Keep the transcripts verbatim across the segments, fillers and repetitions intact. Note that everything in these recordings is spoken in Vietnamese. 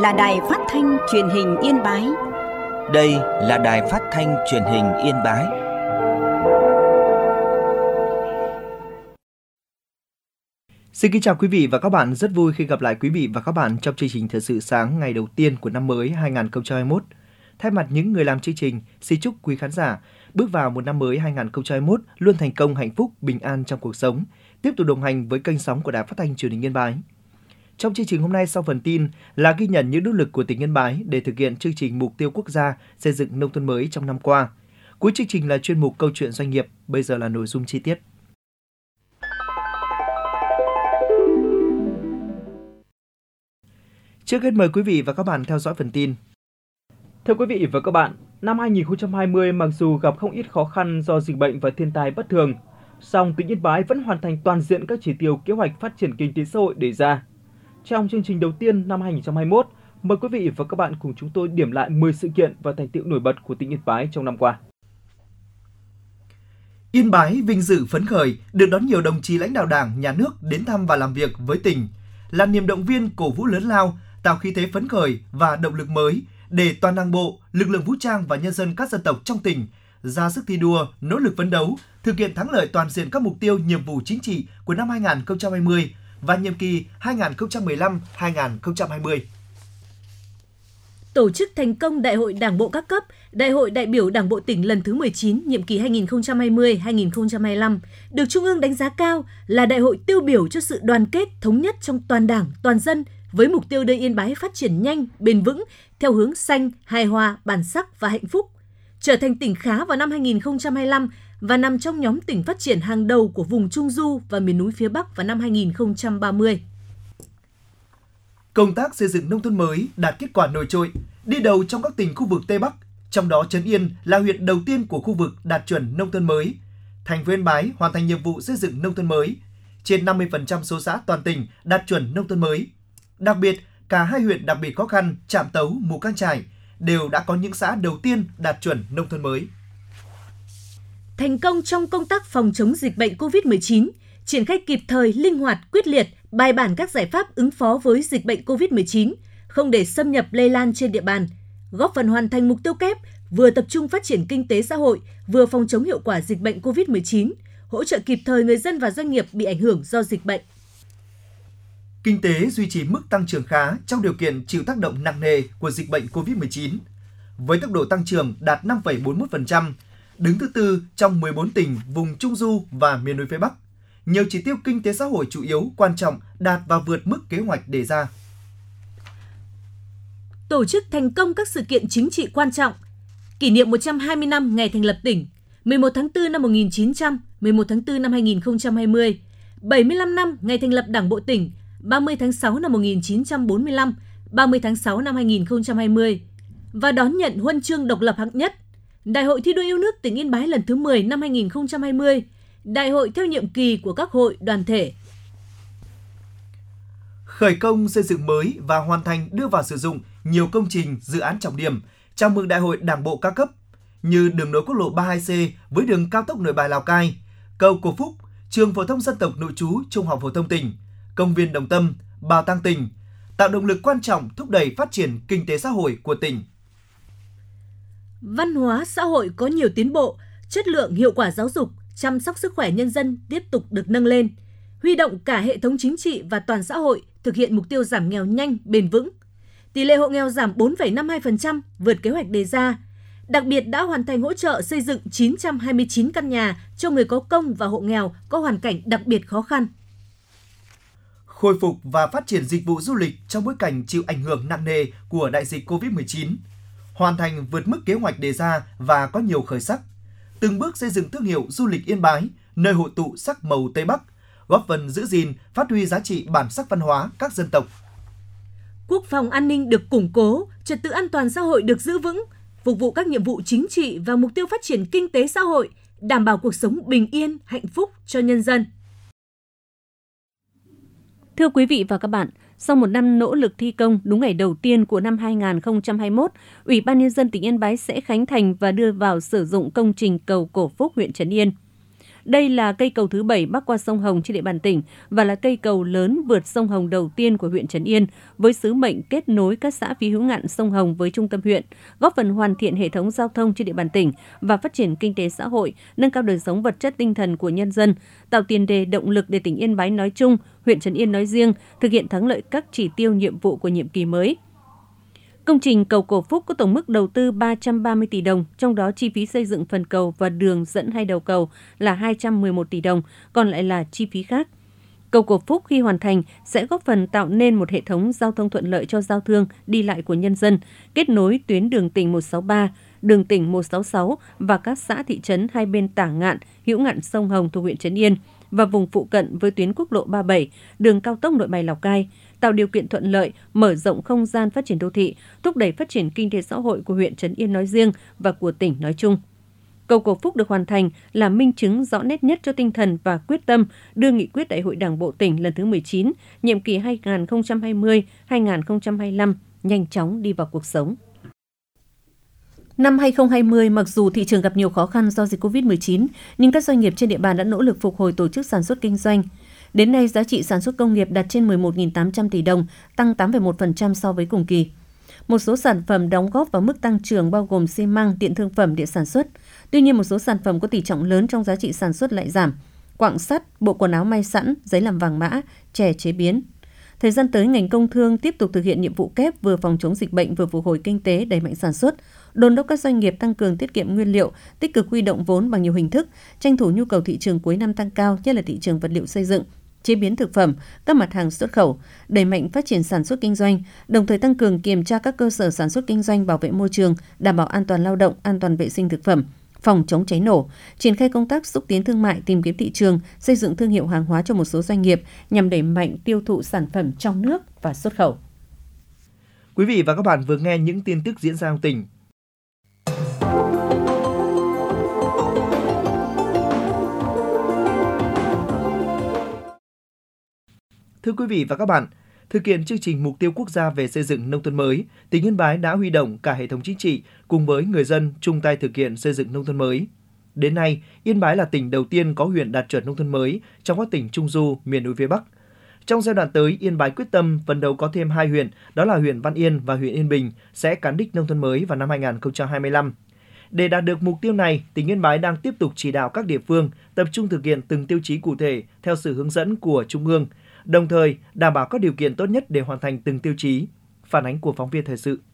là đài phát thanh truyền hình Yên Bái. Đây là đài phát thanh truyền hình Yên Bái. Xin kính chào quý vị và các bạn, rất vui khi gặp lại quý vị và các bạn trong chương trình Thời sự sáng ngày đầu tiên của năm mới hai không hai mốt. Thay mặt những người làm chương trình, xin chúc quý khán giả bước vào một năm mới hai không hai mốt luôn thành công, hạnh phúc, bình an trong cuộc sống, tiếp tục đồng hành với kênh sóng của Đài Phát thanh Truyền hình Yên Bái. Trong chương trình hôm nay, sau phần tin là ghi nhận những nỗ lực của tỉnh Yên Bái để thực hiện chương trình mục tiêu quốc gia xây dựng nông thôn mới trong năm qua. Cuối chương trình là chuyên mục câu chuyện doanh nghiệp, bây giờ là nội dung chi tiết. Trước hết mời quý vị và các bạn theo dõi phần tin. Thưa quý vị và các bạn, năm hai không hai không mặc dù gặp không ít khó khăn do dịch bệnh và thiên tai bất thường, song tỉnh Yên Bái vẫn hoàn thành toàn diện các chỉ tiêu kế hoạch phát triển kinh tế xã hội đề ra. Trong chương trình đầu tiên năm hai không hai mốt, mời quý vị và các bạn cùng chúng tôi điểm lại mười sự kiện và thành tựu nổi bật của tỉnh Yên Bái trong năm qua. Yên Bái vinh dự phấn khởi được đón nhiều đồng chí lãnh đạo Đảng, Nhà nước đến thăm và làm việc với tỉnh, là niềm động viên cổ vũ lớn lao, tạo khí thế phấn khởi và động lực mới để toàn Đảng bộ, lực lượng vũ trang và nhân dân các dân tộc trong tỉnh ra sức thi đua, nỗ lực phấn đấu, thực hiện thắng lợi toàn diện các mục tiêu nhiệm vụ chính trị của năm hai không hai không và nhiệm kỳ hai nghìn không trăm mười lăm đến hai nghìn không trăm hai mươi. Tổ chức thành công Đại hội Đảng bộ các cấp, Đại hội đại biểu Đảng bộ tỉnh lần thứ mười chín, nhiệm kỳ hai nghìn không trăm hai mươi đến hai nghìn không trăm hai mươi lăm, được Trung ương đánh giá cao là đại hội tiêu biểu cho sự đoàn kết, thống nhất trong toàn Đảng, toàn dân, với mục tiêu đưa Yên Bái phát triển nhanh, bền vững, theo hướng xanh, hài hòa, bản sắc và hạnh phúc, trở thành tỉnh khá vào năm hai nghìn không trăm hai mươi lăm và nằm trong nhóm tỉnh phát triển hàng đầu của vùng Trung Du và miền núi phía Bắc vào năm hai nghìn không trăm ba mươi. Công tác xây dựng nông thôn mới đạt kết quả nổi trội, đi đầu trong các tỉnh khu vực Tây Bắc, trong đó Trấn Yên là huyện đầu tiên của khu vực đạt chuẩn nông thôn mới. Thành phố Yên Bái hoàn thành nhiệm vụ xây dựng nông thôn mới, trên năm mươi phần trăm số xã toàn tỉnh đạt chuẩn nông thôn mới. Đặc biệt, cả hai huyện đặc biệt khó khăn, Trạm Tấu, Mù Cang Chải đều đã có những xã đầu tiên đạt chuẩn nông thôn mới. Thành công trong công tác phòng chống dịch bệnh covid mười chín, triển khai kịp thời, linh hoạt, quyết liệt, bài bản các giải pháp ứng phó với dịch bệnh covid mười chín, không để xâm nhập lây lan trên địa bàn, góp phần hoàn thành mục tiêu kép vừa tập trung phát triển kinh tế xã hội, vừa phòng chống hiệu quả dịch bệnh covid mười chín, hỗ trợ kịp thời người dân và doanh nghiệp bị ảnh hưởng do dịch bệnh. Kinh tế duy trì mức tăng trưởng khá trong điều kiện chịu tác động nặng nề của dịch bệnh covid mười chín, với tốc độ tăng trưởng đạt năm phẩy bốn mươi mốt phần trăm, đứng thứ tư trong mười bốn tỉnh vùng Trung Du và miền núi phía Bắc. Nhiều chỉ tiêu kinh tế xã hội chủ yếu quan trọng đạt và vượt mức kế hoạch đề ra. Tổ chức thành công các sự kiện chính trị quan trọng, kỷ niệm một trăm hai mươi năm ngày thành lập tỉnh, mười một tháng tư năm một nghìn chín trăm, mười một tháng tư năm hai nghìn không trăm hai mươi, bảy mươi lăm năm ngày thành lập Đảng bộ tỉnh, ba mươi tháng sáu năm một nghìn chín trăm bốn mươi lăm, ba mươi tháng sáu năm hai nghìn không trăm hai mươi và đón nhận huân chương độc lập hạng nhất, Đại hội thi đua yêu nước tỉnh Yên Bái lần thứ mười năm hai nghìn không trăm hai mươi, đại hội theo nhiệm kỳ của các hội đoàn thể. Khởi công xây dựng mới và hoàn thành đưa vào sử dụng nhiều công trình, dự án trọng điểm chào mừng Đại hội Đảng bộ các cấp như đường nối quốc lộ ba mươi hai C với đường cao tốc Nội Bài Lào Cai, cầu Cổ Phúc, trường phổ thông dân tộc nội trú Trung học phổ thông tỉnh, công viên Đồng Tâm, bảo tàng tỉnh, tạo động lực quan trọng thúc đẩy phát triển kinh tế xã hội của tỉnh. Văn hóa xã hội có nhiều tiến bộ, chất lượng hiệu quả giáo dục, chăm sóc sức khỏe nhân dân tiếp tục được nâng lên, huy động cả hệ thống chính trị và toàn xã hội thực hiện mục tiêu giảm nghèo nhanh, bền vững. Tỷ lệ hộ nghèo giảm bốn phẩy năm mươi hai phần trăm, vượt kế hoạch đề ra. Đặc biệt đã hoàn thành hỗ trợ xây dựng chín trăm hai mươi chín căn nhà cho người có công và hộ nghèo có hoàn cảnh đặc biệt khó khăn. Khôi phục và phát triển dịch vụ du lịch trong bối cảnh chịu ảnh hưởng nặng nề của đại dịch covid mười chín, hoàn thành vượt mức kế hoạch đề ra và có nhiều khởi sắc. Từng bước xây dựng thương hiệu du lịch Yên Bái, nơi hội tụ sắc màu Tây Bắc, góp phần giữ gìn, phát huy giá trị bản sắc văn hóa các dân tộc. Quốc phòng an ninh được củng cố, trật tự an toàn xã hội được giữ vững, phục vụ các nhiệm vụ chính trị và mục tiêu phát triển kinh tế xã hội, đảm bảo cuộc sống bình yên, hạnh phúc cho nhân dân. Thưa quý vị và các bạn, sau một năm nỗ lực thi công, đúng ngày đầu tiên của năm hai nghìn không trăm hai mươi mốt, Ủy ban Nhân dân tỉnh Yên Bái sẽ khánh thành và đưa vào sử dụng công trình cầu Cổ Phúc, huyện Trấn Yên. Đây là cây cầu thứ bảy bắc qua sông Hồng trên địa bàn tỉnh và là cây cầu lớn vượt sông Hồng đầu tiên của huyện Trấn Yên, với sứ mệnh kết nối các xã phía hữu ngạn sông Hồng với trung tâm huyện, góp phần hoàn thiện hệ thống giao thông trên địa bàn tỉnh và phát triển kinh tế xã hội, nâng cao đời sống vật chất tinh thần của nhân dân, tạo tiền đề động lực để tỉnh Yên Bái nói chung, huyện Trấn Yên nói riêng thực hiện thắng lợi các chỉ tiêu nhiệm vụ của nhiệm kỳ mới. Công trình cầu Cổ Phúc có tổng mức đầu tư ba trăm ba mươi tỷ đồng, trong đó chi phí xây dựng phần cầu và đường dẫn hai đầu cầu là hai trăm mười một tỷ đồng, còn lại là chi phí khác. Cầu Cổ Phúc khi hoàn thành sẽ góp phần tạo nên một hệ thống giao thông thuận lợi cho giao thương, đi lại của nhân dân, kết nối tuyến đường tỉnh một sáu ba, đường tỉnh một sáu sáu và các xã thị trấn hai bên tả ngạn, hữu ngạn sông Hồng thuộc huyện Trấn Yên và vùng phụ cận với tuyến quốc lộ ba mươi bảy, đường cao tốc Nội Bài Lào Cai, tạo điều kiện thuận lợi, mở rộng không gian phát triển đô thị, thúc đẩy phát triển kinh tế xã hội của huyện Trấn Yên nói riêng và của tỉnh nói chung. Cầu Cổ Phúc được hoàn thành là minh chứng rõ nét nhất cho tinh thần và quyết tâm đưa nghị quyết Đại hội Đảng bộ tỉnh lần thứ mười chín, nhiệm kỳ hai nghìn không trăm hai mươi đến hai nghìn không trăm hai mươi lăm nhanh chóng đi vào cuộc sống. Năm hai nghìn không trăm hai mươi, mặc dù thị trường gặp nhiều khó khăn do dịch covid mười chín, nhưng các doanh nghiệp trên địa bàn đã nỗ lực phục hồi tổ chức sản xuất kinh doanh. Đến nay, giá trị sản xuất công nghiệp đạt trên mười một nghìn tám trăm tỷ đồng, tăng tám phẩy một phần trăm so với cùng kỳ. Một số sản phẩm đóng góp vào mức tăng trưởng bao gồm xi măng, điện thương phẩm, điện sản xuất. Tuy nhiên, một số sản phẩm có tỷ trọng lớn trong giá trị sản xuất lại giảm. Quặng sắt, bộ quần áo may sẵn, giấy làm vàng mã, chè chế biến. Thời gian tới, ngành công thương tiếp tục thực hiện nhiệm vụ kép vừa phòng chống dịch bệnh vừa phục hồi kinh tế, đẩy mạnh sản xuất, đôn đốc các doanh nghiệp tăng cường tiết kiệm nguyên liệu, tích cực huy động vốn bằng nhiều hình thức, tranh thủ nhu cầu thị trường cuối năm tăng cao, nhất là thị trường vật liệu xây dựng, chế biến thực phẩm, các mặt hàng xuất khẩu, đẩy mạnh phát triển sản xuất kinh doanh, đồng thời tăng cường kiểm tra các cơ sở sản xuất kinh doanh, bảo vệ môi trường, đảm bảo an toàn lao động, an toàn vệ sinh thực phẩm, phòng chống cháy nổ, triển khai công tác xúc tiến thương mại, tìm kiếm thị trường, xây dựng thương hiệu hàng hóa cho một số doanh nghiệp nhằm đẩy mạnh tiêu thụ sản phẩm trong nước và xuất khẩu. Quý vị và các bạn vừa nghe những tin tức diễn ra trong tỉnh. Thưa quý vị và các bạn, thực hiện chương trình mục tiêu quốc gia về xây dựng nông thôn mới, tỉnh Yên Bái đã huy động cả hệ thống chính trị cùng với người dân chung tay thực hiện xây dựng nông thôn mới. Đến nay, Yên Bái là tỉnh đầu tiên có huyện đạt chuẩn nông thôn mới trong các tỉnh Trung Du, miền núi phía Bắc. Trong giai đoạn tới, Yên Bái quyết tâm phấn đấu có thêm hai huyện, đó là huyện Văn Yên và huyện Yên Bình sẽ cán đích nông thôn mới vào năm hai nghìn không trăm hai mươi lăm. Để đạt được mục tiêu này, tỉnh Yên Bái đang tiếp tục chỉ đạo các địa phương tập trung thực hiện từng tiêu chí cụ thể theo sự hướng dẫn của Trung ương, đồng thời đảm bảo các điều kiện tốt nhất để hoàn thành từng tiêu chí. Phản ánh của phóng viên thời sự.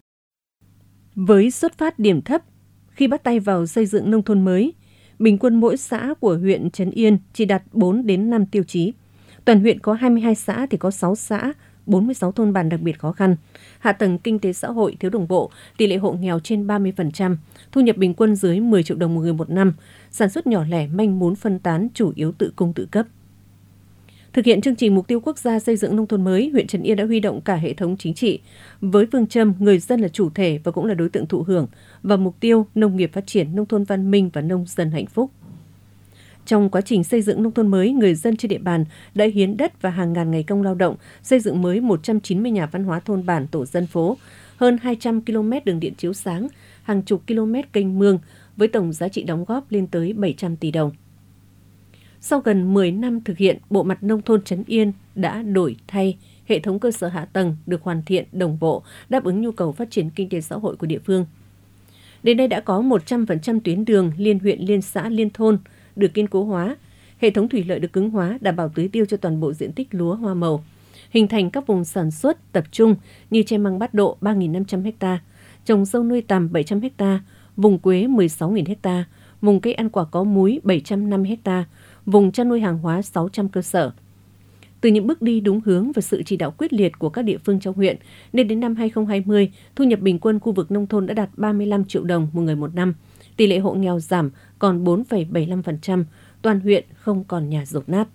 Với xuất phát điểm thấp, khi bắt tay vào xây dựng nông thôn mới, bình quân mỗi xã của huyện Trấn Yên chỉ đạt bốn đến năm tiêu chí. Toàn huyện có hai mươi hai xã thì có sáu xã, bốn mươi sáu thôn bản đặc biệt khó khăn. Hạ tầng kinh tế xã hội thiếu đồng bộ, tỷ lệ hộ nghèo trên ba mươi phần trăm, thu nhập bình quân dưới mười triệu đồng một người một năm, sản xuất nhỏ lẻ manh mún phân tán chủ yếu tự cung tự cấp. Thực hiện chương trình mục tiêu quốc gia xây dựng nông thôn mới, huyện Trấn Yên đã huy động cả hệ thống chính trị với phương châm người dân là chủ thể và cũng là đối tượng thụ hưởng và mục tiêu nông nghiệp phát triển, nông thôn văn minh và nông dân hạnh phúc. Trong quá trình xây dựng nông thôn mới, người dân trên địa bàn đã hiến đất và hàng ngàn ngày công lao động, xây dựng mới một trăm chín mươi nhà văn hóa thôn bản, tổ dân phố, hơn hai trăm ki lô mét đường điện chiếu sáng, hàng chục km kênh mương với tổng giá trị đóng góp lên tới bảy trăm tỷ đồng. Sau gần mười năm thực hiện, bộ mặt nông thôn Trấn Yên đã đổi thay, hệ thống cơ sở hạ tầng được hoàn thiện đồng bộ, đáp ứng nhu cầu phát triển kinh tế xã hội của địa phương. Đến nay đã có một trăm phần trăm tuyến đường liên huyện, liên xã, liên thôn được kiên cố hóa, hệ thống thủy lợi được cứng hóa, đảm bảo tưới tiêu cho toàn bộ diện tích lúa hoa màu, hình thành các vùng sản xuất tập trung như tre măng Bát Độ ba nghìn năm trăm ha, trồng dâu nuôi tằm bảy trăm ha, vùng quế mười sáu nghìn ha, vùng cây ăn quả có múi bảy trăm năm mươi ha, vùng chăn nuôi hàng hóa sáu trăm cơ sở. Từ những bước đi đúng hướng và sự chỉ đạo quyết liệt của các địa phương trong huyện, nên đến năm hai nghìn không trăm hai mươi, thu nhập bình quân khu vực nông thôn đã đạt ba mươi lăm triệu đồng một người một năm, tỷ lệ hộ nghèo giảm còn bốn phẩy bảy mươi lăm phần trăm, toàn huyện không còn nhà dột nát.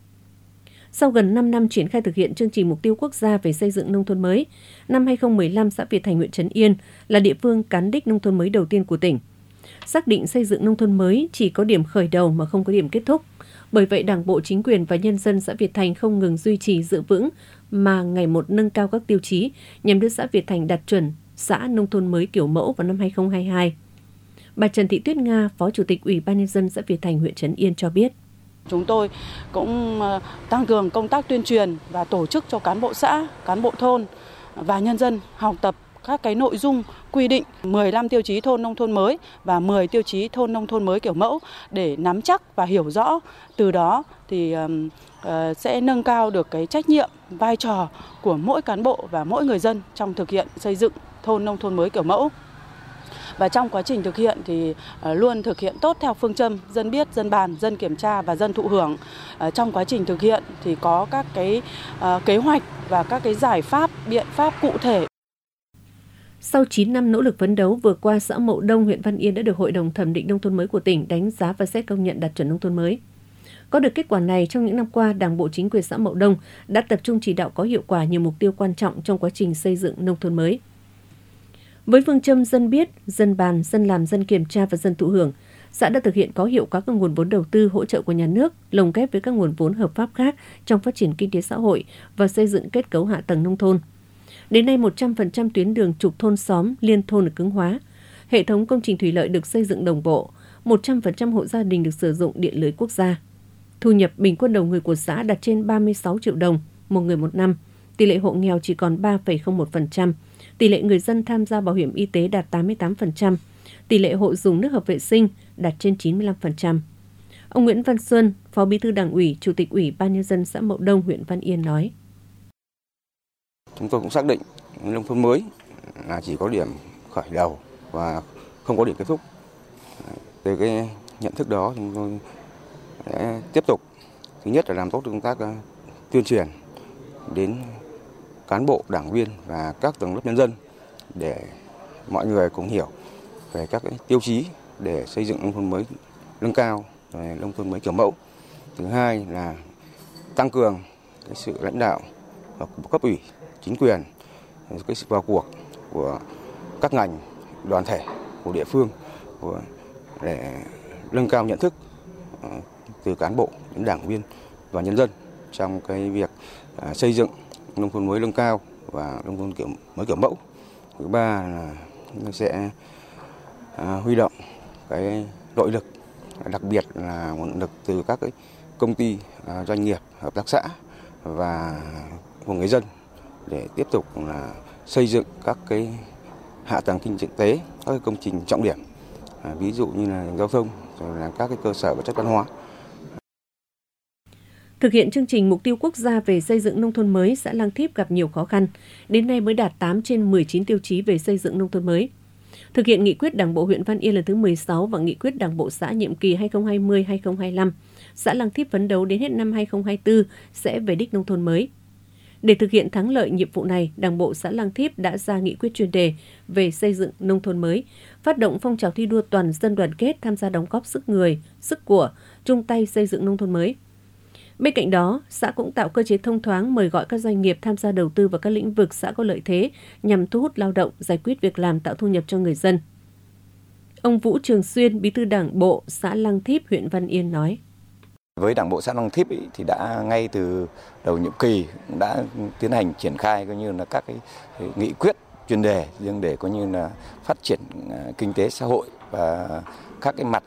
Sau gần năm năm triển khai thực hiện chương trình mục tiêu quốc gia về xây dựng nông thôn mới, năm hai nghìn không trăm mười lăm, xã Việt Thành, huyện Trấn Yên là địa phương cán đích nông thôn mới đầu tiên của tỉnh. Xác định xây dựng nông thôn mới chỉ có điểm khởi đầu mà không có điểm kết thúc. Bởi vậy, Đảng bộ, chính quyền và nhân dân xã Việt Thành không ngừng duy trì giữ vững mà ngày một nâng cao các tiêu chí nhằm đưa xã Việt Thành đạt chuẩn xã nông thôn mới kiểu mẫu vào năm hai nghìn không trăm hai mươi hai. Bà Trần Thị Tuyết Nga, Phó Chủ tịch Ủy ban Nhân dân xã Việt Thành, huyện Trấn Yên cho biết. Chúng tôi cũng tăng cường công tác tuyên truyền và tổ chức cho cán bộ xã, cán bộ thôn và nhân dân học tập các cái nội dung quy định mười lăm tiêu chí thôn nông thôn mới và mười tiêu chí thôn nông thôn mới kiểu mẫu để nắm chắc và hiểu rõ. Từ đó thì uh, sẽ nâng cao được cái trách nhiệm, vai trò của mỗi cán bộ và mỗi người dân trong thực hiện xây dựng thôn nông thôn mới kiểu mẫu. Và trong quá trình thực hiện thì uh, luôn thực hiện tốt theo phương châm dân biết, dân bàn, dân kiểm tra và dân thụ hưởng. Uh, trong quá trình thực hiện thì có các cái uh, kế hoạch và các cái giải pháp, biện pháp cụ thể. Sau chín năm nỗ lực phấn đấu, vừa qua xã Mậu Đông, huyện Văn Yên đã được Hội đồng thẩm định nông thôn mới của tỉnh đánh giá và xét công nhận đạt chuẩn nông thôn mới. Có được kết quả này, trong những năm qua, Đảng bộ chính quyền xã Mậu Đông đã tập trung chỉ đạo có hiệu quả nhiều mục tiêu quan trọng trong quá trình xây dựng nông thôn mới. Với phương châm dân biết, dân bàn, dân làm, dân kiểm tra và dân thụ hưởng, xã đã thực hiện có hiệu quả các nguồn vốn đầu tư hỗ trợ của nhà nước, lồng ghép với các nguồn vốn hợp pháp khác trong phát triển kinh tế xã hội và xây dựng kết cấu hạ tầng nông thôn. Đến nay, một trăm phần trăm tuyến đường trục thôn xóm, liên thôn được cứng hóa. Hệ thống công trình thủy lợi được xây dựng đồng bộ. một trăm phần trăm hộ gia đình được sử dụng điện lưới quốc gia. Thu nhập bình quân đầu người của xã đạt trên ba mươi sáu triệu đồng một người một năm. Tỷ lệ hộ nghèo chỉ còn ba phẩy không một phần trăm. Tỷ lệ người dân tham gia bảo hiểm y tế đạt tám mươi tám phần trăm. Tỷ lệ hộ dùng nước hợp vệ sinh đạt trên chín mươi lăm phần trăm. Ông Nguyễn Văn Xuân, Phó Bí thư Đảng ủy, Chủ tịch Ủy ban Nhân dân xã Mậu Đông, huyện Văn Yên nói. Chúng tôi cũng xác định nông thôn mới là chỉ có điểm khởi đầu và không có điểm kết thúc. Từ cái nhận thức đó, chúng tôi sẽ tiếp tục, thứ nhất là làm tốt công tác tuyên truyền đến cán bộ, đảng viên và các tầng lớp nhân dân để mọi người cũng hiểu về các cái tiêu chí để xây dựng nông thôn mới nâng cao, nông thôn mới kiểu mẫu. Thứ hai là tăng cường cái sự lãnh đạo của cấp ủy, chính quyền, cái sự vào cuộc của các ngành, đoàn thể của địa phương của để nâng cao nhận thức từ cán bộ đến đảng viên và nhân dân trong cái việc xây dựng nông thôn mới nâng cao và nông thôn kiểu mới kiểu mẫu. Thứ ba là nó sẽ huy động cái nội lực, đặc biệt là nguồn lực từ các cái công ty, doanh nghiệp, hợp tác xã và của người dân để tiếp tục là xây dựng các cái hạ tầng kinh tế, các cái công trình trọng điểm, ví dụ như là giao thông, rồi là các cái cơ sở vật chất văn hóa. Thực hiện chương trình mục tiêu quốc gia về xây dựng nông thôn mới, xã Lang Thíp gặp nhiều khó khăn, đến nay mới đạt tám trên mười chín tiêu chí về xây dựng nông thôn mới. Thực hiện nghị quyết Đảng bộ huyện Văn Yên lần thứ mười sáu và nghị quyết Đảng bộ xã nhiệm kỳ hai nghìn không trăm hai mươi đến hai nghìn không trăm hai mươi lăm, xã Lang Thíp phấn đấu đến hết năm hai nghìn không trăm hai mươi tư sẽ về đích nông thôn mới. Để thực hiện thắng lợi nhiệm vụ này, Đảng bộ xã Lang Thíp đã ra nghị quyết chuyên đề về xây dựng nông thôn mới, phát động phong trào thi đua toàn dân đoàn kết tham gia đóng góp sức người, sức của, chung tay xây dựng nông thôn mới. Bên cạnh đó, xã cũng tạo cơ chế thông thoáng mời gọi các doanh nghiệp tham gia đầu tư vào các lĩnh vực xã có lợi thế nhằm thu hút lao động, giải quyết việc làm, tạo thu nhập cho người dân. Ông Vũ Trường Xuyên, Bí thư Đảng bộ xã Lang Thíp, huyện Văn Yên nói. Với Đảng bộ xã Lang Thíp ý, thì đã ngay từ đầu nhiệm kỳ đã tiến hành triển khai coi như là các cái nghị quyết chuyên đề riêng để coi như là phát triển kinh tế xã hội và các cái mặt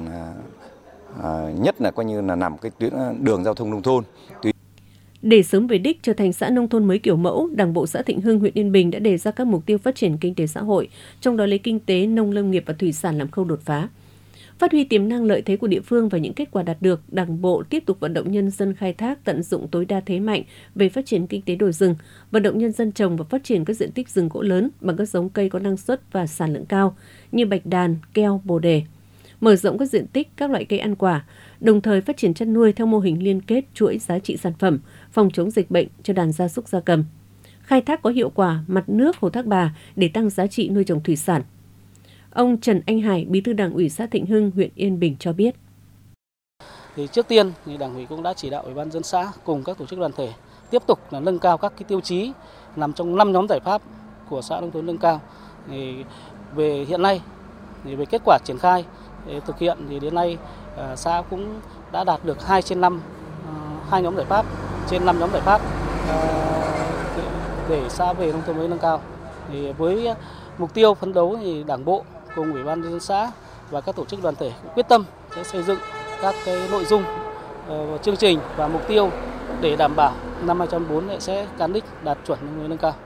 À, nhất là coi như là nằm cái tuyến đường giao thông nông thôn. Để sớm về đích trở thành xã nông thôn mới kiểu mẫu, Đảng bộ xã Thịnh Hưng, huyện Yên Bình đã đề ra các mục tiêu phát triển kinh tế xã hội, trong đó lấy kinh tế, nông lâm nghiệp và thủy sản làm khâu đột phá. Phát huy tiềm năng lợi thế của địa phương và những kết quả đạt được, Đảng bộ tiếp tục vận động nhân dân khai thác tận dụng tối đa thế mạnh về phát triển kinh tế đồi rừng, vận động nhân dân trồng và phát triển các diện tích rừng gỗ lớn bằng các giống cây có năng suất và sản lượng cao như bạch đàn, keo, bồ đề. Mở rộng các diện tích các loại cây ăn quả, đồng thời phát triển chăn nuôi theo mô hình liên kết chuỗi giá trị sản phẩm, phòng chống dịch bệnh cho đàn gia súc gia cầm. Khai thác có hiệu quả mặt nước Hồ Thác Bà để tăng giá trị nuôi trồng thủy sản. Ông Trần Anh Hải, Bí thư Đảng ủy xã Thịnh Hưng, huyện Yên Bình cho biết. Thì trước tiên, thì Đảng ủy cũng đã chỉ đạo Ủy ban nhân dân xã cùng các tổ chức đoàn thể tiếp tục là nâng cao các cái tiêu chí nằm trong năm nhóm giải pháp của xã nông thôn nâng cao. Thì về hiện nay, thì về kết quả triển khai để thực hiện thì đến nay uh, xã cũng đã đạt được hai trên năm, uh, hai nhóm giải pháp trên năm nhóm giải pháp uh, để, để xã về nông thôn mới nâng cao. Thì với uh, mục tiêu phấn đấu thì Đảng bộ cùng Ủy ban nhân dân xã và các tổ chức đoàn thể quyết tâm sẽ xây dựng các cái nội dung, uh, chương trình và mục tiêu để đảm bảo năm hai không một bốn sẽ cán đích đạt chuẩn nông thôn mới nâng cao.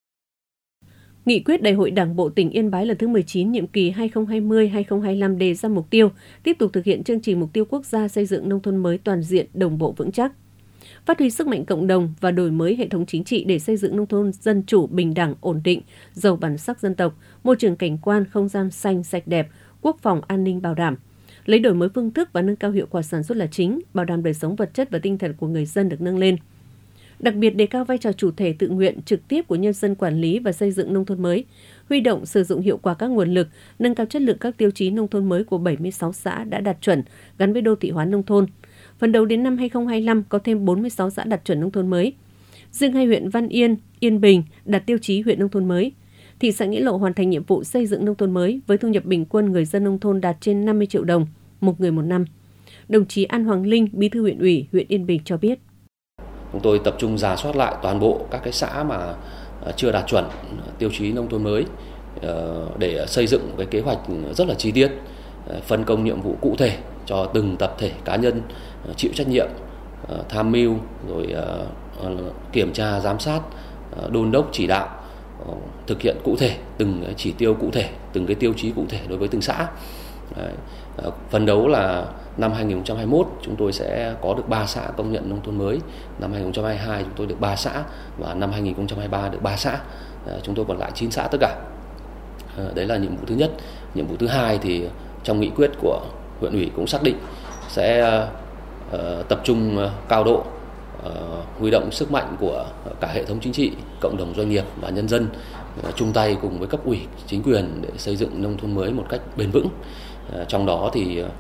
Nghị quyết Đại hội Đảng bộ tỉnh Yên Bái lần thứ mười chín nhiệm kỳ hai nghìn không trăm hai mươi đến hai nghìn không trăm hai mươi lăm đề ra mục tiêu tiếp tục thực hiện chương trình mục tiêu quốc gia xây dựng nông thôn mới toàn diện, đồng bộ, vững chắc, phát huy sức mạnh cộng đồng và đổi mới hệ thống chính trị để xây dựng nông thôn dân chủ, bình đẳng, ổn định, giàu bản sắc dân tộc, môi trường cảnh quan, không gian xanh, sạch đẹp, quốc phòng an ninh bảo đảm. Lấy đổi mới phương thức và nâng cao hiệu quả sản xuất là chính, bảo đảm đời sống vật chất và tinh thần của người dân được nâng lên. Đặc biệt đề cao vai trò chủ thể tự nguyện trực tiếp của nhân dân quản lý và xây dựng nông thôn mới, huy động sử dụng hiệu quả các nguồn lực, nâng cao chất lượng các tiêu chí nông thôn mới của bảy mươi sáu xã đã đạt chuẩn gắn với đô thị hóa nông thôn. Phấn đấu đến năm hai không hai lăm có thêm bốn mươi sáu xã đạt chuẩn nông thôn mới. Riêng hai huyện Văn Yên, Yên Bình đạt tiêu chí huyện nông thôn mới. Thị xã Nghĩa Lộ hoàn thành nhiệm vụ xây dựng nông thôn mới với thu nhập bình quân người dân nông thôn đạt trên năm mươi triệu đồng một người một năm. Đồng chí An Hoàng Linh, Bí thư huyện ủy huyện Yên Bình cho biết. Chúng tôi tập trung rà soát lại toàn bộ các cái xã mà chưa đạt chuẩn tiêu chí nông thôn mới để xây dựng cái kế hoạch rất là chi tiết, phân công nhiệm vụ cụ thể cho từng tập thể cá nhân chịu trách nhiệm, tham mưu rồi kiểm tra giám sát, đôn đốc chỉ đạo thực hiện cụ thể từng cái chỉ tiêu cụ thể, từng cái tiêu chí cụ thể đối với từng xã. Đấy. Phấn đấu là năm hai nghìn không trăm hai mươi mốt chúng tôi sẽ có được ba xã công nhận nông thôn mới, năm hai nghìn không trăm hai mươi hai chúng tôi được ba xã và năm hai nghìn không trăm hai mươi ba được ba xã. Chúng tôi còn lại chín xã tất cả. Đấy là nhiệm vụ thứ nhất. Nhiệm vụ thứ hai thì trong nghị quyết của huyện ủy cũng xác định sẽ uh, tập trung uh, cao độ uh, huy động sức mạnh của cả hệ thống chính trị, cộng đồng doanh nghiệp và nhân dân uh, chung tay cùng với cấp ủy, chính quyền để xây dựng nông thôn mới một cách bền vững. Uh, trong đó thì uh,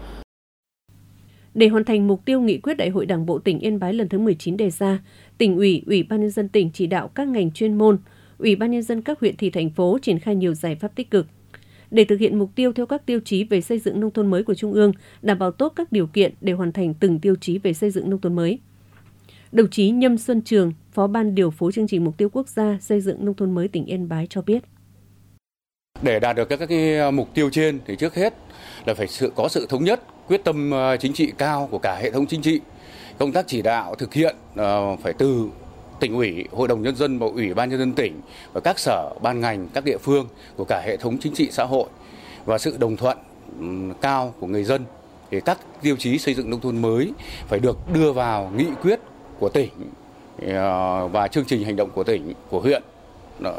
Để hoàn thành mục tiêu nghị quyết Đại hội Đảng bộ tỉnh Yên Bái lần thứ mười chín đề ra, Tỉnh ủy, Ủy ban nhân dân tỉnh chỉ đạo các ngành chuyên môn, Ủy ban nhân dân các huyện thị thành phố triển khai nhiều giải pháp tích cực để thực hiện mục tiêu theo các tiêu chí về xây dựng nông thôn mới của Trung ương, đảm bảo tốt các điều kiện để hoàn thành từng tiêu chí về xây dựng nông thôn mới. Đồng chí Nhâm Xuân Trường, Phó Ban điều phối chương trình mục tiêu quốc gia xây dựng nông thôn mới tỉnh Yên Bái cho biết. Để đạt được các cái mục tiêu trên thì trước hết là phải sự có sự thống nhất, quyết tâm chính trị cao của cả hệ thống chính trị. Công tác chỉ đạo thực hiện uh, phải từ tỉnh ủy, hội đồng nhân dân và ủy ban nhân dân tỉnh và các sở, ban ngành, các địa phương của cả hệ thống chính trị xã hội và sự đồng thuận um, cao của người dân. Thì các tiêu chí xây dựng nông thôn mới phải được đưa vào nghị quyết của tỉnh uh, và chương trình hành động của tỉnh, của huyện. Uh,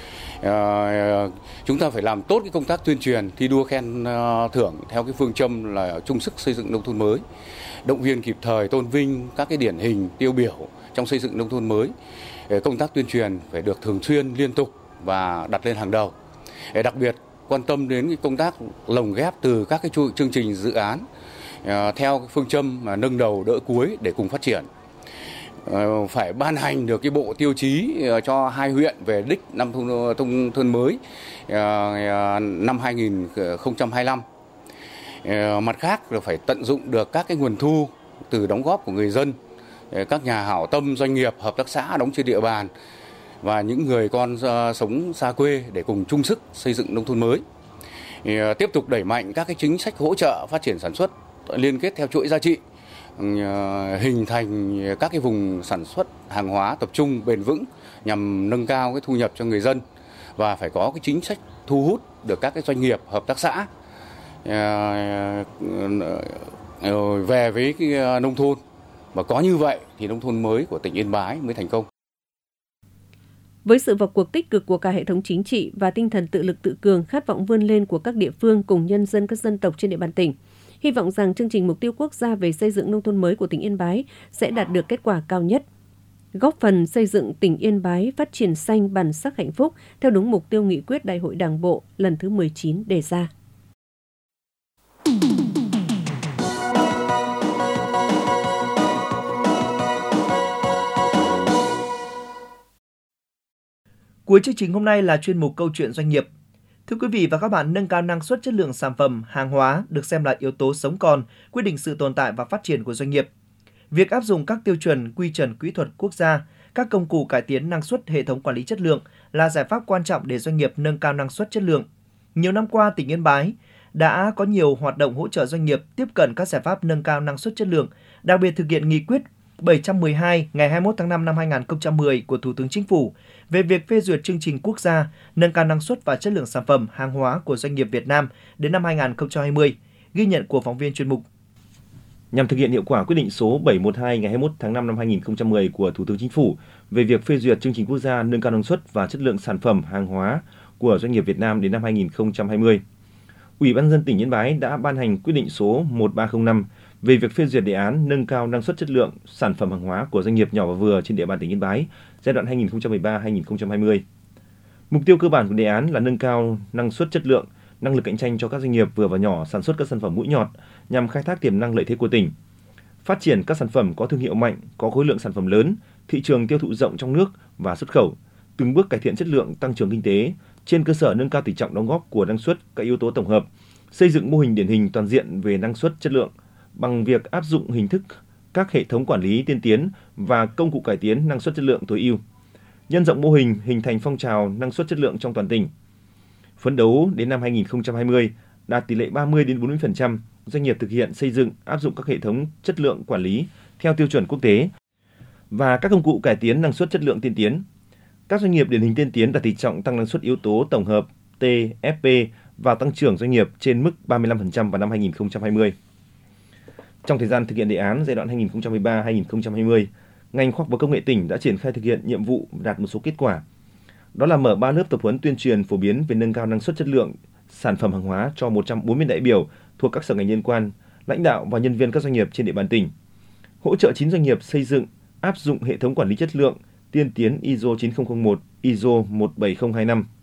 Uh, chúng ta phải làm tốt cái công tác tuyên truyền, thi đua khen uh, thưởng theo cái phương châm là chung sức xây dựng nông thôn mới, động viên kịp thời, tôn vinh các cái điển hình tiêu biểu trong xây dựng nông thôn mới. Uh, công tác tuyên truyền phải được thường xuyên, liên tục và đặt lên hàng đầu. Uh, đặc biệt quan tâm đến cái công tác lồng ghép từ các cái chương trình dự án uh, theo cái phương châm mà nâng đầu đỡ cuối để cùng phát triển. Uh, phải ban hành được cái bộ tiêu chí uh, cho hai huyện về đích năm thôn, thôn, thôn mới uh, uh, năm hai nghìn không trăm hai mươi lăm. Uh, mặt khác là phải tận dụng được các cái nguồn thu từ đóng góp của người dân, uh, các nhà hảo tâm, doanh nghiệp, hợp tác xã đóng trên địa bàn và những người con uh, sống xa quê để cùng chung sức xây dựng nông thôn mới. Uh, tiếp tục đẩy mạnh các cái chính sách hỗ trợ phát triển sản xuất liên kết theo chuỗi giá trị, hình thành các cái vùng sản xuất hàng hóa tập trung bền vững nhằm nâng cao cái thu nhập cho người dân và phải có cái chính sách thu hút được các cái doanh nghiệp, hợp tác xã về với cái nông thôn, và có như vậy thì nông thôn mới của tỉnh Yên Bái mới thành công. Với sự vào cuộc tích cực của cả hệ thống chính trị và tinh thần tự lực tự cường, khát vọng vươn lên của các địa phương cùng nhân dân các dân tộc trên địa bàn tỉnh, hy vọng rằng chương trình mục tiêu quốc gia về xây dựng nông thôn mới của tỉnh Yên Bái sẽ đạt được kết quả cao nhất, góp phần xây dựng tỉnh Yên Bái phát triển xanh, bản sắc, hạnh phúc theo đúng mục tiêu nghị quyết Đại hội Đảng bộ lần thứ mười chín đề ra. Cuối chương trình hôm nay là chuyên mục Câu chuyện doanh nghiệp. Thưa quý vị và các bạn, nâng cao năng suất, chất lượng sản phẩm, hàng hóa được xem là yếu tố sống còn, quyết định sự tồn tại và phát triển của doanh nghiệp. Việc áp dụng các tiêu chuẩn, quy chuẩn kỹ thuật quốc gia, các công cụ cải tiến năng suất, hệ thống quản lý chất lượng là giải pháp quan trọng để doanh nghiệp nâng cao năng suất, chất lượng. Nhiều năm qua, tỉnh Yên Bái đã có nhiều hoạt động hỗ trợ doanh nghiệp tiếp cận các giải pháp nâng cao năng suất chất lượng, đặc biệt thực hiện nghị quyết bảy trăm mười hai ngày hai mươi mốt tháng năm năm hai nghìn không trăm mười của Thủ tướng Chính phủ về việc phê duyệt chương trình quốc gia nâng cao năng suất và chất lượng sản phẩm hàng hóa của doanh nghiệp Việt Nam đến năm hai nghìn không trăm hai mươi. Ghi nhận của phóng viên chuyên mục. Nhằm thực hiện hiệu quả quyết định số bảy trăm mười hai ngày hai mươi mốt tháng năm năm hai nghìn không trăm mười của Thủ tướng Chính phủ về việc phê duyệt chương trình quốc gia nâng cao năng suất và chất lượng sản phẩm hàng hóa của doanh nghiệp Việt Nam đến năm hai nghìn không trăm hai mươi, Ủy ban nhân dân tỉnh Yên Bái đã ban hành quyết định số một ba không năm về việc phê duyệt đề án nâng cao năng suất chất lượng sản phẩm hàng hóa của doanh nghiệp nhỏ và vừa trên địa bàn tỉnh Yên Bái giai đoạn hai nghìn không trăm mười ba đến hai nghìn không trăm hai mươi. Mục tiêu cơ bản của đề án là nâng cao năng suất chất lượng, năng lực cạnh tranh cho các doanh nghiệp vừa và nhỏ sản xuất các sản phẩm mũi nhọn nhằm khai thác tiềm năng lợi thế của tỉnh, phát triển các sản phẩm có thương hiệu mạnh, có khối lượng sản phẩm lớn, thị trường tiêu thụ rộng trong nước và xuất khẩu, từng bước cải thiện chất lượng tăng trưởng kinh tế trên cơ sở nâng cao tỷ trọng đóng góp của năng suất các yếu tố tổng hợp, xây dựng mô hình điển hình toàn diện về năng suất chất lượng bằng việc áp dụng hình thức các hệ thống quản lý tiên tiến và công cụ cải tiến năng suất chất lượng tối ưu, nhân rộng mô hình hình thành phong trào năng suất chất lượng trong toàn tỉnh. Phấn đấu đến năm hai nghìn không trăm hai mươi đạt tỷ lệ ba mươi đến bốn mươi phần trăm doanh nghiệp thực hiện xây dựng áp dụng các hệ thống chất lượng quản lý theo tiêu chuẩn quốc tế và các công cụ cải tiến năng suất chất lượng tiên tiến. Các doanh nghiệp điển hình tiên tiến đạt tỷ trọng tăng năng suất yếu tố tổng hợp T F P và tăng trưởng doanh nghiệp trên mức ba mươi lăm phần trăm vào năm hai nghìn không trăm hai mươi. Trong thời gian thực hiện đề án giai đoạn hai nghìn không trăm mười ba đến hai nghìn không trăm hai mươi, ngành khoa học và công nghệ tỉnh đã triển khai thực hiện nhiệm vụ đạt một số kết quả. Đó là mở ba lớp tập huấn tuyên truyền phổ biến về nâng cao năng suất chất lượng sản phẩm hàng hóa cho một trăm bốn mươi đại biểu thuộc các sở ngành liên quan, lãnh đạo và nhân viên các doanh nghiệp trên địa bàn tỉnh. Hỗ trợ chín doanh nghiệp xây dựng, áp dụng hệ thống quản lý chất lượng tiên tiến I S O chín nghìn không trăm một, I S O một bảy không hai năm.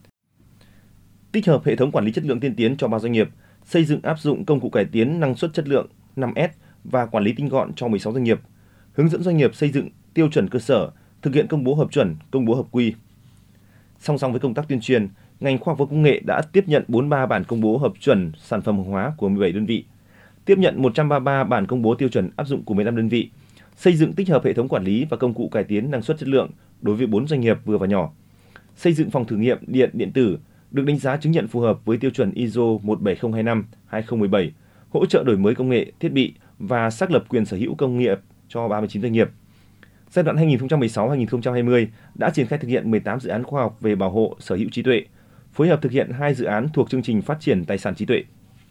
Tích hợp hệ thống quản lý chất lượng tiên tiến cho ba doanh nghiệp, xây dựng áp dụng công cụ cải tiến năng suất chất lượng năm S và quản lý tinh gọn cho mười sáu doanh nghiệp. Hướng dẫn doanh nghiệp xây dựng tiêu chuẩn cơ sở, thực hiện công bố hợp chuẩn, công bố hợp quy. Song song với công tác tuyên truyền, ngành khoa học và công nghệ đã tiếp nhận bốn mươi ba bản công bố hợp chuẩn sản phẩm hàng hóa của mười bảy đơn vị, tiếp nhận một trăm ba mươi ba bản công bố tiêu chuẩn áp dụng của mười lăm đơn vị, xây dựng tích hợp hệ thống quản lý và công cụ cải tiến năng suất chất lượng đối với bốn doanh nghiệp vừa và nhỏ, xây dựng phòng thử nghiệm điện điện tử được đánh giá chứng nhận phù hợp với tiêu chuẩn I S O một bảy không hai năm hai không một bảy, hỗ trợ đổi mới công nghệ, thiết bị và xác lập quyền sở hữu công nghiệp cho ba mươi chín doanh nghiệp. Giai đoạn hai nghìn không trăm mười sáu đến hai nghìn không trăm hai mươi đã triển khai thực hiện mười tám dự án khoa học về bảo hộ sở hữu trí tuệ, phối hợp thực hiện hai dự án thuộc chương trình phát triển tài sản trí tuệ.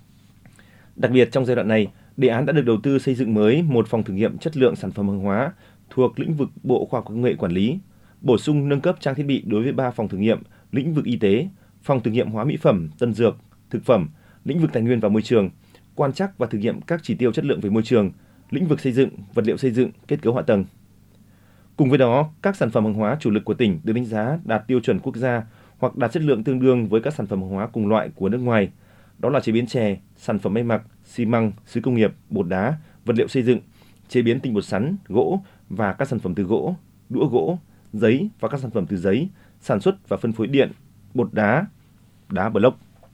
Đặc biệt trong giai đoạn này, đề án đã được đầu tư xây dựng mới một phòng thử nghiệm chất lượng sản phẩm hàng hóa thuộc lĩnh vực Bộ Khoa học và Công nghệ quản lý, bổ sung nâng cấp trang thiết bị đối với ba phòng thử nghiệm lĩnh vực y tế, phòng thử nghiệm hóa mỹ phẩm, tân dược, thực phẩm, lĩnh vực tài nguyên và môi trường, quan trắc và thử nghiệm các chỉ tiêu chất lượng về môi trường, lĩnh vực xây dựng, vật liệu xây dựng, kết cấu hạ tầng. Cùng với đó, các sản phẩm hàng hóa chủ lực của tỉnh được đánh giá đạt tiêu chuẩn quốc gia hoặc đạt chất lượng tương đương với các sản phẩm hàng hóa cùng loại của nước ngoài. Đó là chế biến chè, sản phẩm may mặc, xi măng, sứ công nghiệp, bột đá, vật liệu xây dựng, chế biến tinh bột sắn, gỗ và các sản phẩm từ gỗ, đũa gỗ, giấy và các sản phẩm từ giấy, sản xuất và phân phối điện, bột đá, đá block.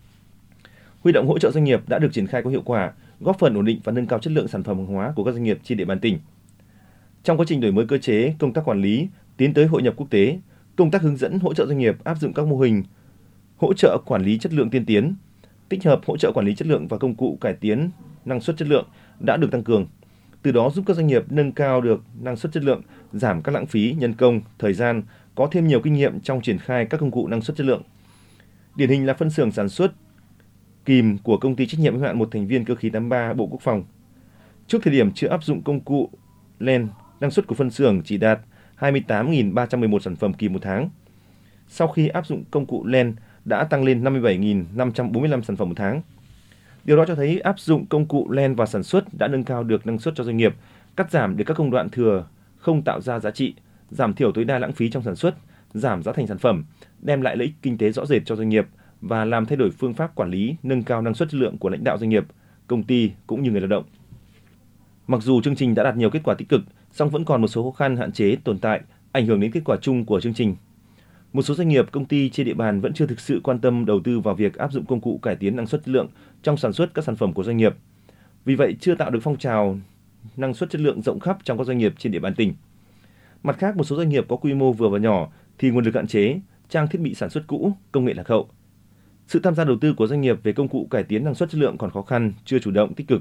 Huy động hỗ trợ doanh nghiệp đã được triển khai có hiệu quả, góp phần ổn định và nâng cao chất lượng sản phẩm hàng hóa của các doanh nghiệp trên địa bàn tỉnh. Trong quá trình đổi mới cơ chế, công tác quản lý, tiến tới hội nhập quốc tế, công tác hướng dẫn hỗ trợ doanh nghiệp áp dụng các mô hình hỗ trợ quản lý chất lượng tiên tiến, tích hợp hỗ trợ quản lý chất lượng và công cụ cải tiến năng suất chất lượng đã được tăng cường. Từ đó giúp các doanh nghiệp nâng cao được năng suất chất lượng, giảm các lãng phí, nhân công, thời gian, có thêm nhiều kinh nghiệm trong triển khai các công cụ năng suất chất lượng. Điển hình là phân xưởng sản xuất kìm của công ty trách nhiệm hữu hạn một thành viên cơ khí tám mươi ba Bộ Quốc phòng. Trước thời điểm chưa áp dụng công cụ len, năng suất của phân xưởng chỉ đạt hai mươi tám nghìn ba trăm mười một sản phẩm kìm một tháng. Sau khi áp dụng công cụ len đã tăng lên năm mươi bảy nghìn năm trăm bốn mươi lăm sản phẩm một tháng. Điều đó cho thấy áp dụng công cụ len vào sản xuất đã nâng cao được năng suất cho doanh nghiệp, cắt giảm được các công đoạn thừa không tạo ra giá trị, giảm thiểu tối đa lãng phí trong sản xuất, giảm giá thành sản phẩm, đem lại lợi ích kinh tế rõ rệt cho doanh nghiệp và làm thay đổi phương pháp quản lý, nâng cao năng suất chất lượng của lãnh đạo doanh nghiệp, công ty cũng như người lao động. Mặc dù chương trình đã đạt nhiều kết quả tích cực, song vẫn còn một số khó khăn hạn chế tồn tại, ảnh hưởng đến kết quả chung của chương trình. Một số doanh nghiệp, công ty trên địa bàn vẫn chưa thực sự quan tâm đầu tư vào việc áp dụng công cụ cải tiến năng suất chất lượng trong sản xuất các sản phẩm của doanh nghiệp. Vì vậy, chưa tạo được phong trào năng suất chất lượng rộng khắp trong các doanh nghiệp trên địa bàn tỉnh. Mặt khác, một số doanh nghiệp có quy mô vừa và nhỏ thì nguồn lực hạn chế, trang thiết bị sản xuất cũ, công nghệ lạc hậu. Sự tham gia đầu tư của doanh nghiệp về công cụ cải tiến năng suất chất lượng còn khó khăn, chưa chủ động tích cực.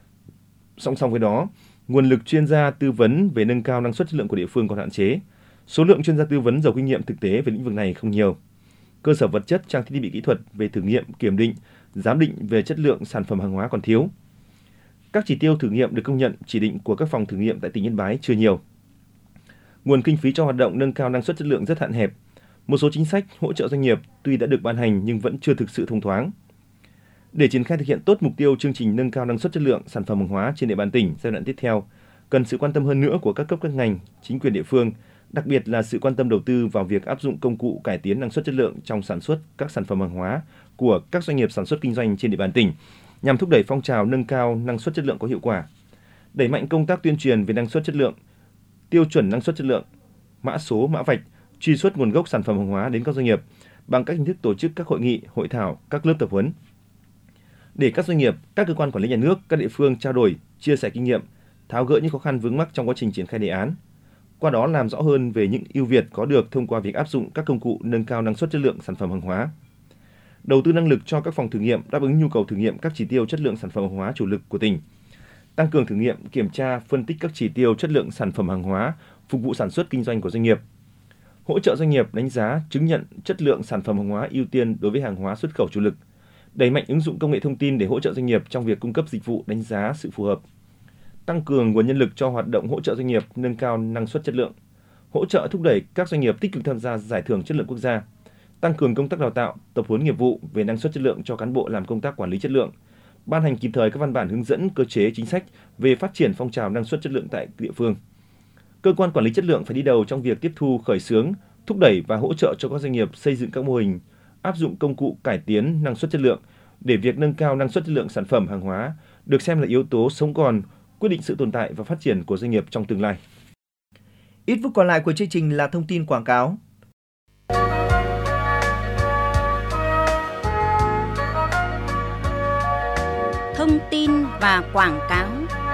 Song song với đó, nguồn lực chuyên gia tư vấn về nâng cao năng suất chất lượng của địa phương còn hạn chế. Số lượng chuyên gia tư vấn giàu kinh nghiệm thực tế về lĩnh vực này không nhiều. Cơ sở vật chất, trang thiết bị kỹ thuật về thử nghiệm, kiểm định, giám định về chất lượng sản phẩm hàng hóa còn thiếu. Các chỉ tiêu thử nghiệm được công nhận, chỉ định của các phòng thử nghiệm tại tỉnh Yên Bái chưa nhiều. Nguồn kinh phí cho hoạt động nâng cao năng suất chất lượng rất hạn hẹp. Một số chính sách hỗ trợ doanh nghiệp tuy đã được ban hành nhưng vẫn chưa thực sự thông thoáng. Để triển khai thực hiện tốt mục tiêu chương trình nâng cao năng suất chất lượng sản phẩm hàng hóa trên địa bàn tỉnh giai đoạn tiếp theo, cần sự quan tâm hơn nữa của các cấp các ngành, chính quyền địa phương, đặc biệt là sự quan tâm đầu tư vào việc áp dụng công cụ cải tiến năng suất chất lượng trong sản xuất các sản phẩm hàng hóa của các doanh nghiệp sản xuất kinh doanh trên địa bàn tỉnh, nhằm thúc đẩy phong trào nâng cao năng suất chất lượng có hiệu quả. Đẩy mạnh công tác tuyên truyền về năng suất chất lượng, tiêu chuẩn năng suất chất lượng, mã số, mã vạch, truy xuất nguồn gốc sản phẩm hàng hóa đến các doanh nghiệp bằng các hình thức tổ chức các hội nghị, hội thảo, các lớp tập huấn. Để các doanh nghiệp, các cơ quan quản lý nhà nước, các địa phương trao đổi, chia sẻ kinh nghiệm, tháo gỡ những khó khăn vướng mắc trong quá trình triển khai đề án. Qua đó làm rõ hơn về những ưu việt có được thông qua việc áp dụng các công cụ nâng cao năng suất chất lượng sản phẩm hàng hóa. Đầu tư năng lực cho các phòng thử nghiệm đáp ứng nhu cầu thử nghiệm các chỉ tiêu chất lượng sản phẩm hàng hóa chủ lực của tỉnh. Tăng cường thử nghiệm, kiểm tra, phân tích các chỉ tiêu chất lượng sản phẩm hàng hóa phục vụ sản xuất kinh doanh của doanh nghiệp. Hỗ trợ doanh nghiệp đánh giá, chứng nhận chất lượng sản phẩm hàng hóa ưu tiên đối với hàng hóa xuất khẩu chủ lực. Đẩy mạnh ứng dụng công nghệ thông tin để hỗ trợ doanh nghiệp trong việc cung cấp dịch vụ đánh giá sự phù hợp. Tăng cường nguồn nhân lực cho hoạt động hỗ trợ doanh nghiệp nâng cao năng suất chất lượng. Hỗ trợ thúc đẩy các doanh nghiệp tích cực tham gia giải thưởng chất lượng quốc gia. Tăng cường công tác đào tạo, tập huấn nghiệp vụ về năng suất chất lượng cho cán bộ làm công tác quản lý chất lượng. Ban hành kịp thời các văn bản hướng dẫn cơ chế chính sách về phát triển phong trào năng suất chất lượng tại địa phương. Cơ quan quản lý chất lượng phải đi đầu trong việc tiếp thu, khởi xướng, thúc đẩy và hỗ trợ cho các doanh nghiệp xây dựng các mô hình, áp dụng công cụ cải tiến năng suất chất lượng để việc nâng cao năng suất chất lượng sản phẩm hàng hóa được xem là yếu tố sống còn, quyết định sự tồn tại và phát triển của doanh nghiệp trong tương lai. Ít phút còn lại của chương trình là thông tin quảng cáo. Thông tin và quảng cáo.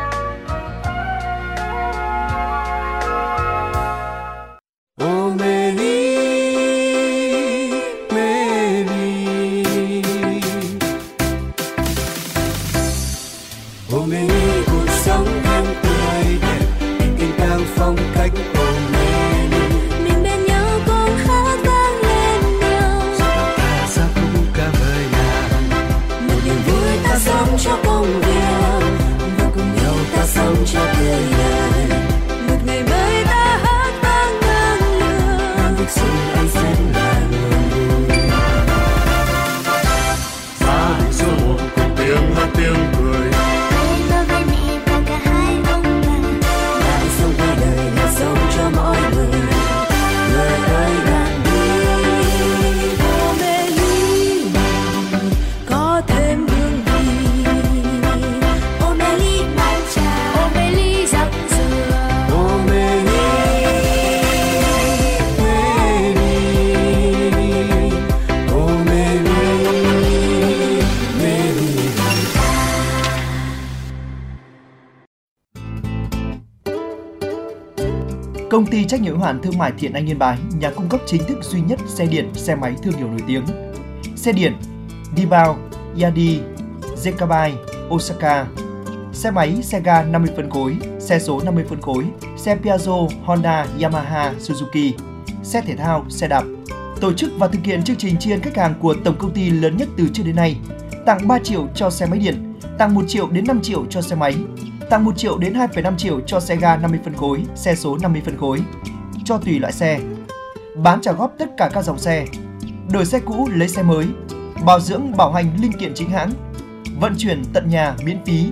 Công ty trách nhiệm hữu hạn thương mại Thiện Anh Yên Bái, nhà cung cấp chính thức duy nhất xe điện, xe máy thương hiệu nổi tiếng. Xe điện Dibao, Yadi, Zekabai, Osaka. Xe máy, xe ga năm mươi phân khối, xe số năm mươi phân khối, xe Piaggio, Honda, Yamaha, Suzuki. Xe thể thao, xe đạp. Tổ chức và thực hiện chương trình tri ân khách hàng của tổng công ty lớn nhất từ trước đến nay. Tặng ba triệu cho xe máy điện, tặng một triệu đến năm triệu cho xe máy, tặng một triệu đến hai phẩy năm triệu cho xe ga năm mươi phân khối, xe số năm mươi phân khối, cho tùy loại xe. Bán trả góp tất cả các dòng xe. Đổi xe cũ lấy xe mới. Bảo dưỡng bảo hành linh kiện chính hãng. Vận chuyển tận nhà miễn phí.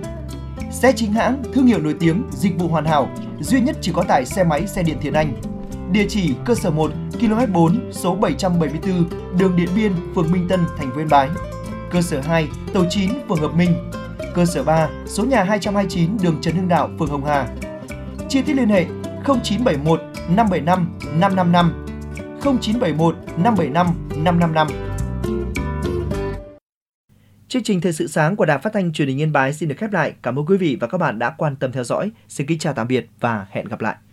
Xe chính hãng, thương hiệu nổi tiếng, dịch vụ hoàn hảo, duy nhất chỉ có tại xe máy xe điện Thiện Anh. Địa chỉ cơ sở một, ki lô mét bốn, số bảy trăm bảy mươi tư, đường Điện Biên, phường Minh Tân, thành phố Yên Bái. Cơ sở hai, tổ chín, phường Hợp Minh. Cơ sở ba, số nhà hai trăm hai mươi chín, đường Trần Hưng Đạo, phường Hồng Hà. Chi tiết liên hệ không chín bảy một năm bảy năm năm năm năm, không chín bảy một năm bảy năm năm năm năm. Chương trình Thời sự sáng của Đài Phát thanh Truyền hình Yên Bái xin được khép lại. Cảm ơn quý vị và các bạn đã quan tâm theo dõi. Xin kính chào tạm biệt và hẹn gặp lại.